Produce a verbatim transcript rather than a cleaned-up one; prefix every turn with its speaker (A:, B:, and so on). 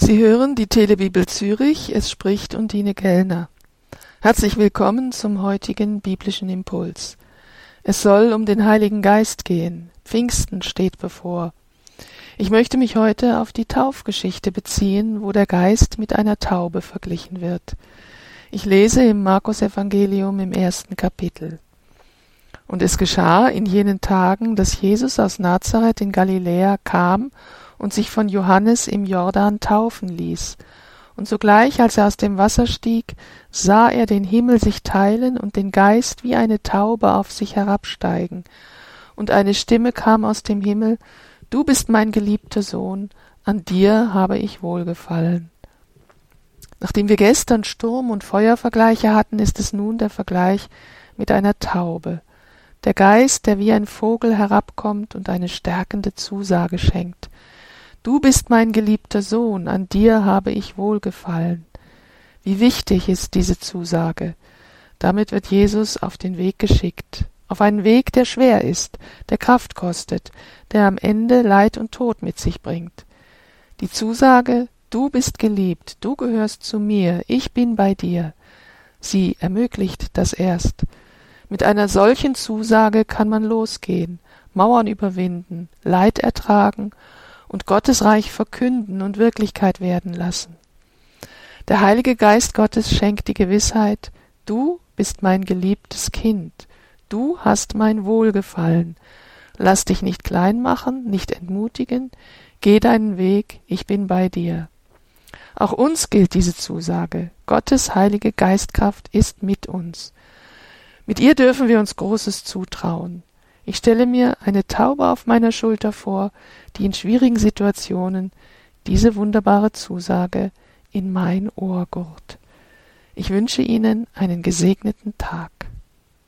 A: Sie hören die Telebibel Zürich, es spricht Undine Kellner. Herzlich willkommen zum heutigen biblischen Impuls. Es soll um den Heiligen Geist gehen. Pfingsten steht bevor. Ich möchte mich heute auf die Taufgeschichte beziehen, wo der Geist mit einer Taube verglichen wird. Ich lese im Markus-Evangelium im ersten Kapitel. Und es geschah in jenen Tagen, dass Jesus aus Nazareth in Galiläa kam und sich von Johannes im Jordan taufen ließ. Und sogleich, als er aus dem Wasser stieg, sah er den Himmel sich teilen und den Geist wie eine Taube auf sich herabsteigen. Und eine Stimme kam aus dem Himmel: Du bist mein geliebter Sohn, an dir habe ich wohlgefallen. Nachdem wir gestern Sturm- und Feuervergleiche hatten, ist es nun der Vergleich mit einer Taube. Der Geist, der wie ein Vogel herabkommt und eine stärkende Zusage schenkt. Du bist mein geliebter Sohn, an dir habe ich wohlgefallen. Wie wichtig ist diese Zusage. Damit wird Jesus auf den Weg geschickt. Auf einen Weg, der schwer ist, der Kraft kostet, der am Ende Leid und Tod mit sich bringt. Die Zusage: Du bist geliebt, du gehörst zu mir, ich bin bei dir. Sie ermöglicht das erst. Mit einer solchen Zusage kann man losgehen, Mauern überwinden, Leid ertragen und Gottes Reich verkünden und Wirklichkeit werden lassen. Der Heilige Geist Gottes schenkt die Gewissheit: Du bist mein geliebtes Kind, du hast mein Wohlgefallen. Lass dich nicht klein machen, nicht entmutigen, geh deinen Weg, ich bin bei dir. Auch uns gilt diese Zusage: Gottes heilige Geistkraft ist mit uns. Mit ihr dürfen wir uns Großes zutrauen. Ich stelle mir eine Taube auf meiner Schulter vor, die in schwierigen Situationen diese wunderbare Zusage in mein Ohr gurt. Ich wünsche Ihnen einen gesegneten Tag.